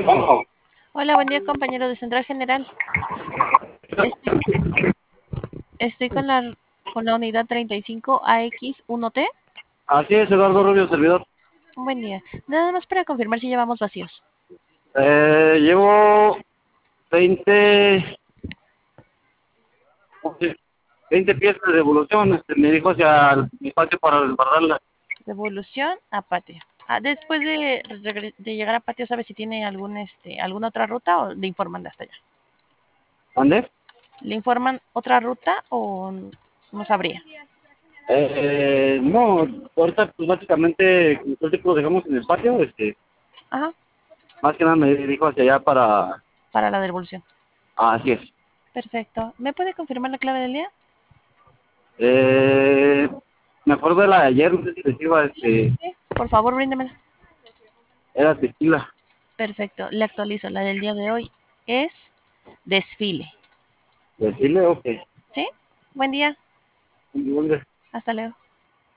Hola, buen día, compañero de Central General. Estoy, estoy con la unidad 35 AX1T. Así es, Eduardo Rubio, servidor. Un buen día. Nada más para confirmar si llevamos vacíos. Llevo 20, 20 piezas de devolución. Me dijo hacia mi patio para guardarla. Devolución a patio. Después de llegar a patio, ¿sabe si tiene alguna otra ruta o le informan de hasta allá? ¿Dónde? ¿Le informan otra ruta o no sabría? No, ahorita pues básicamente todo el tiempo lo dejamos en el patio. Ajá, Más que nada me dijo hacia allá para... para la devolución. Así es. Perfecto. ¿Me puede confirmar la clave del día? Eh, Me acuerdo de la de ayer, no sé si les iba, Sí. Por favor, bríndemela. era tequila. Perfecto. Le actualizo. La del día de hoy es desfile. Decirle, ok. ¿Sí? Buen día. ¿Dónde? Hasta luego.